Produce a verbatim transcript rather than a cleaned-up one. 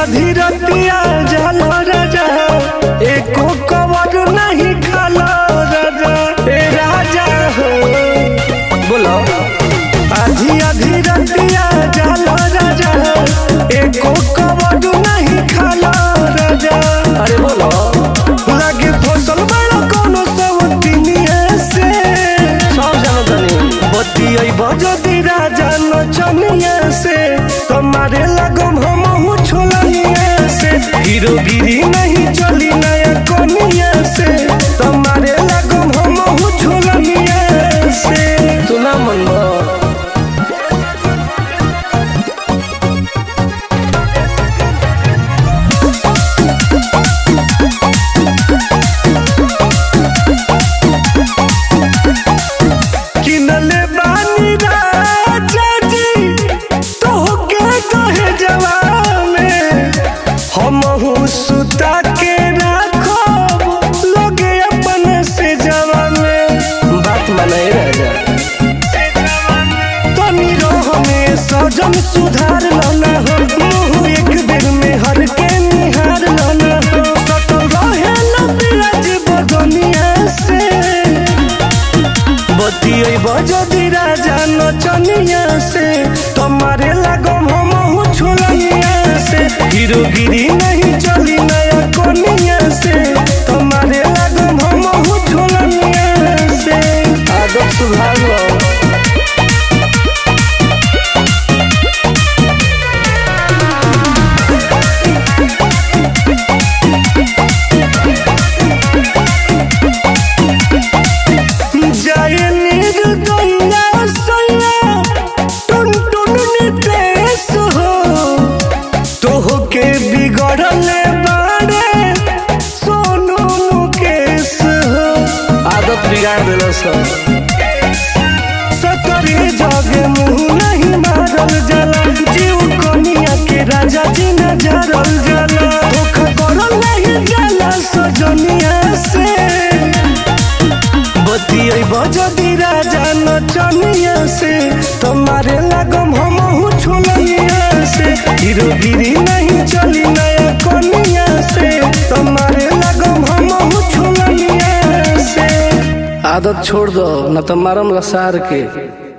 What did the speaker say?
आधी रतिया जाला राजा एको कवर नहीं खाला राजा ए राजा हो बोलो आधी आधी रतिया जाला राजा एको कवर नहीं खाला राजा अरे बोलो लगे फसल बड़ा कोनो सब तिनिया से सब जानो तनी बतियै बजदी राजा नचनिया से तुम्हारे लगम हमहु छोलनिया से हीरोगिरी नहीं चली नया कोनिया से तुम्हारे लगम हमहु छोलनिया से तू ना मनबो किनले बानी राजा जी तोहके कहे जवाने हमहु सुता के राखब लोगे अपन से जवाने बात माने राजा तनी रहने सजन सुधार लाना हो मुँह एक दिन में हर के निहार लाना हो सटल रहे न बिराज बदनिया से बतियै बजदी राजा नचनिया से तुम्हारे लगम हमहु छोलनिया से हीरोगिरी नहीं चली नया कोनिया से तुम्हारे लगम हमहु छोलनिया से आदत सुधार लो जाए निर्दया सैया टुन टुन नितेश हो तोहके बिगड़ले बारे सोनू मुकेश हो आदत बिगाड़ दिलो सब सतरे जगे मुँह नहीं मारल जाला जीव कनिया के राजा जी न जारल जाला धोखा करल नहीं जाला सजनिया से बतियै बजदी राजा नचनिया से तुम्हारे लगम हमहु छोलनिया से हीरोगिरी नहीं चली नया कोनिया से तुम्हारे लगम हमहु छोलनिया से आदत छोड़ दो न तो मारम लसार के।